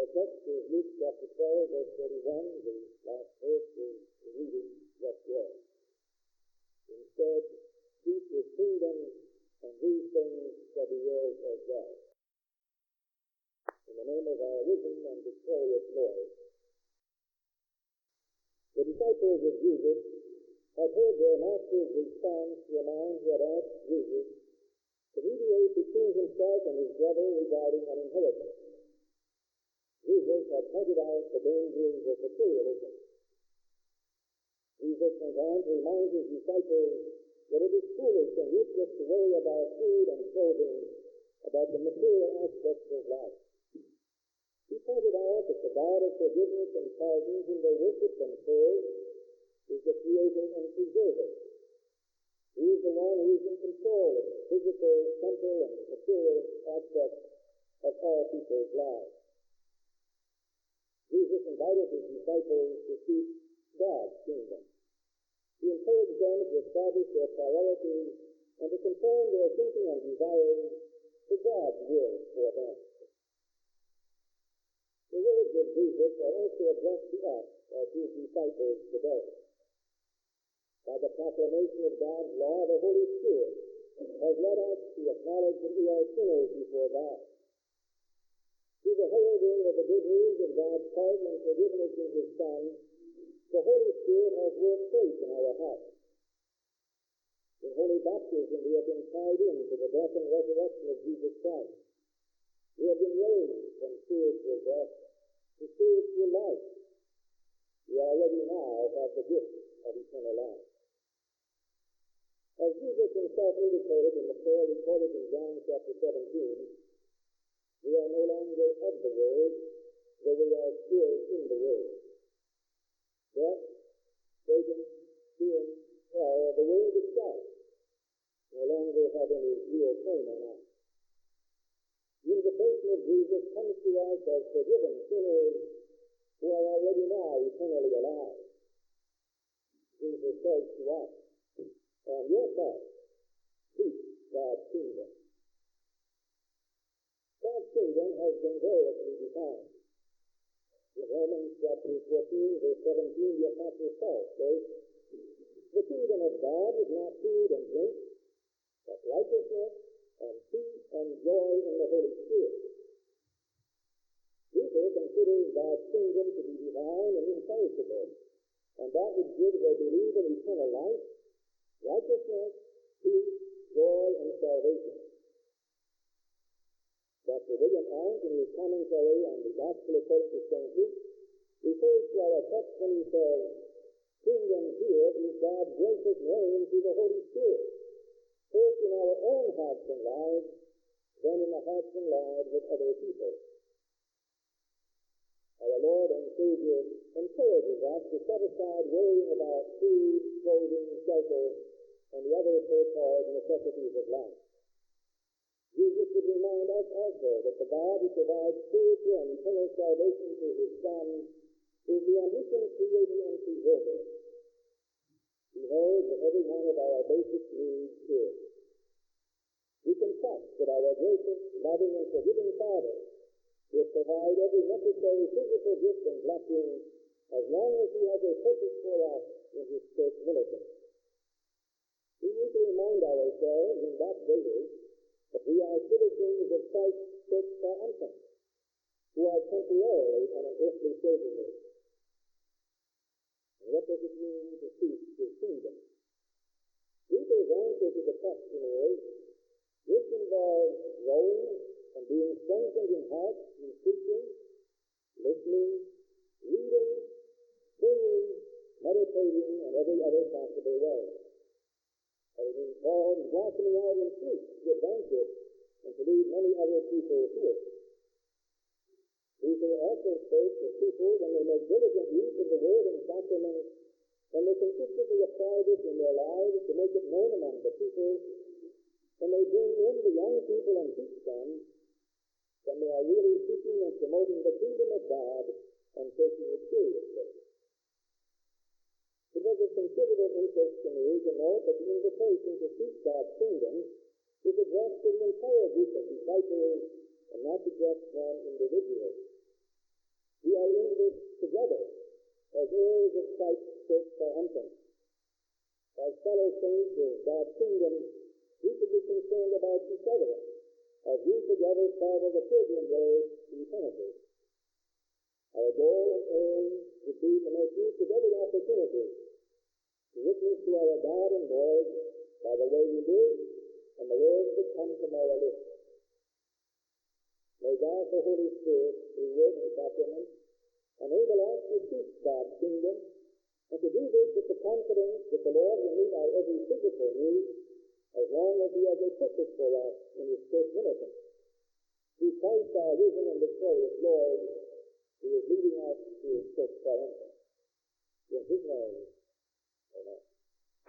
text is Luke chapter 12, verse 31. The last verse is the reading just read. Instead, seek his kingdom, and these things shall be yours as well. In the name of our risen and victorious Lord. The disciples of Jesus had heard their master's response to a man who had asked Jesus to mediate between himself and his brother regarding an inheritance. Jesus had pointed out the dangers of materialism. Jesus went on to remind his disciples that it is foolish and useless to worry about food and clothing, about the material aspects of life. He pointed out that the God of forgiveness and pardon whom they worship and serve is the creator and preserver. He is the one who is in control of the physical, temporal, and material aspects of all people's lives. Jesus invited his disciples to seek God's kingdom. He encouraged them to establish their priorities and to conform their thinking and desires to God's will for them. The words of Jesus are also addressed to us as his disciples today. By the proclamation of God's law, the Holy Spirit has led us to acknowledge that we are sinners before God. Through the heralding of the good news of God's pardon and forgiveness in his Son, the Holy Spirit has worked faith in our hearts. In holy baptism, we have been tied into the death and resurrection of Jesus Christ. We have been raised from spiritual death to spiritual life. We already now have the gift of eternal life. As Jesus himself indicated in the prayer recorded in John chapter 17, we are no longer of the world, though we are still in the world. Death, Satan, sin, hell, the world itself no longer have any real claim on us. The invitation of Jesus comes to us as forgiven sinners who are already now eternally alive. Jesus says to us, "On your part, seek God's kingdom." God's kingdom has been variously defined. In Romans chapter 14, verse 17, the Apostle Paul says, "The kingdom of God is not food and drink, but righteousness and peace and joy in the Holy Spirit." Luther considers God's kingdom to be divine and imperishable, and that would give their believer eternal life, righteousness, peace, joy, and salvation. Dr. William Arndt, in his commentary on the Gospel according to St. Luke, refers to our text when he says, "Kingdom here is God's gracious reign through the Holy Spirit, first in our own hearts and lives, then in the hearts and lives of other people." Our Lord and Savior encourages us to set aside worrying about food, clothing, shelter, and the other so-called necessities of life. Jesus would remind us also that the God who provides spiritual and eternal salvation through his Son is the omniscient creator and preserver. He knows that every one of our basic needs is. We can trust that our gracious, loving, and forgiving Father will provide every necessary physical gift and blessing as long as he has a purpose for us in his church militant. We need to remind ourselves in that daily that we are citizens of Christ's church triumphant, who are temporarily on an earthly pilgrimage. And what does it mean to seek his kingdom? Luther's answer to the question is, this involves growing and being strengthened in heart through preaching, listening, reading, singing, meditating, and every other possible way. It involves blossoming out in fruit to advance it and to lead many other people to it. Luther also states that people, when they make diligent use of the word and sacraments, when they consistently apply this in their lives to make it known among the people, when they bring in the young people and teach them, then they are really seeking and promoting the kingdom of God and taking it seriously. It was of considerable interest to me to note that the invitation to seek God's kingdom is addressed to the entire group of disciples and not to just one individual. We are in this together as heirs of Christ's church triumphant. As fellow saints of God's kingdom, we should be concerned about each other as we together travel the pilgrim road to eternity. Our goal and aim should be to make use of every opportunity to witness to our God and Lord by the way we live and the words that come from our lips. May God the Holy Spirit, through word and sacrament, enable us to seek God's kingdom, and to do this with the confidence that the Lord will meet our every physical need as long as He has a purpose for us in His church militant. Through Christ our risen and victorious Lord, who is leading us to His church triumphant. In His name, amen.